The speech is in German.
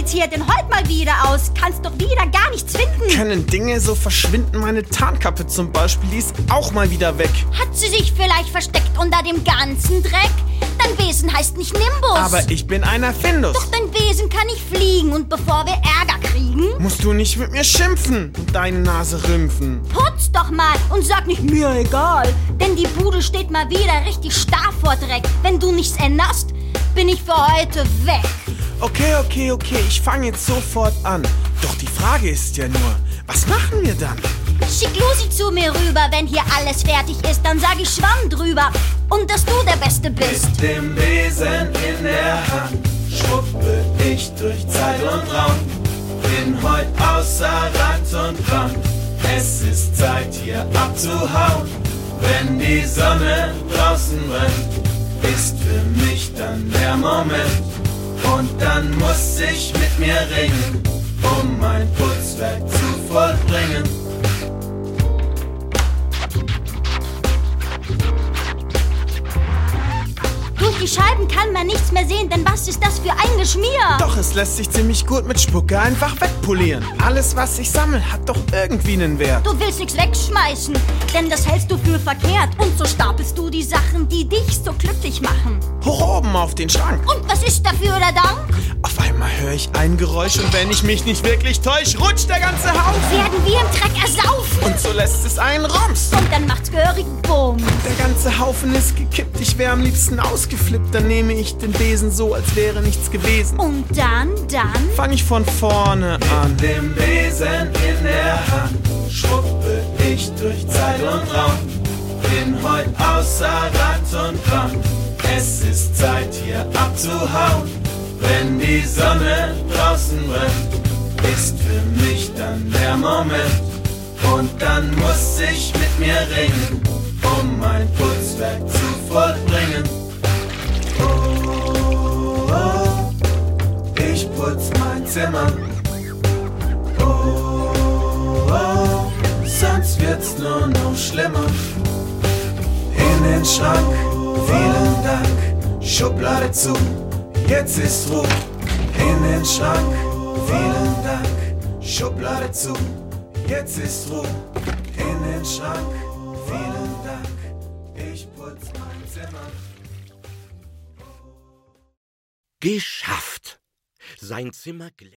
sieht's hier denn heute mal wieder aus? Kannst doch wieder gar nichts finden. Können Dinge so verschwinden? Meine Tarnkappe zum Beispiel, die ist auch mal wieder weg. Hat sie sich vielleicht versteckt unter dem ganzen Dreck? Dein Wesen heißt nicht Nimbus. Aber ich bin einer Findus. Doch dein Wesen kann nicht fliegen. Und bevor wir Ärger kriegen, musst du nicht mit mir schimpfen und deine Nase rümpfen. putz doch mal und sag nicht, mir egal. Denn die Bude steht mal wieder richtig starr vor Dreck. Wenn du nichts änderst, bin ich für heute weg. Okay, ich fange jetzt sofort an. Doch die Frage ist ja nur, was machen wir dann? Schick Lucy zu mir rüber, wenn hier alles fertig ist, dann sag ich Schwamm drüber und dass du der Beste bist. Mit dem Besen in der Hand schrubbel ich durch Zeit und Raum. Bin heut außer Rand und Band, es ist Zeit hier abzuhauen. Wenn die Sonne draußen brennt, ist für mich dann der Moment. Und dann muss ich mit mir ringen, um mein Putzwerk zu vollbringen. Durch die Scheiben kann man nichts mehr sehen, denn was ist das für ein Geschmier? Doch, es lässt sich ziemlich gut mit Spucke einfach wegpolieren. Alles, was ich sammle, hat doch irgendwie einen Wert. Du willst nichts wegschmeißen, denn das hältst du für verkehrt. Und so stapelst du die Sachen, die dich so glücklich machen. Hoch oben auf den Schrank. Und was ist dafür der Dank? Auf einmal höre ich ein Geräusch und wenn ich mich nicht wirklich täusche, rutscht der ganze Haufen. Werden wir im Dreck ersaufen. Und so lässt es einen Rums. Und dann macht's gehörigen Bumm. Der ganze Haufen ist gekippt, ich wäre am liebsten ausgeflippt. Dann nehme ich den Besen so, als wäre nichts gewesen. Und dann fang ich von vorne an. Mit dem Besen in der Hand schrubbel ich durch Zeit und Raum. Bin heut außer Rand und Band, es ist Zeit hier abzuhauen. Wenn die Sonne draußen brennt, ist für mich dann der Moment. Und dann muss ich mit mir ringen, um mein Putzwerk zu vollbringen. Oh, oh, ich putz mein Zimmer. Oh, oh, sonst wird's nur noch schlimmer. In den Schrank, vielen Dank, Schublade zu, jetzt ist Ruhe. In den Schrank, vielen Dank, Schublade zu, jetzt ist Ruhe. In den Schrank, vielen Dank, ich putz mein Zimmer. Geschafft! Sein Zimmer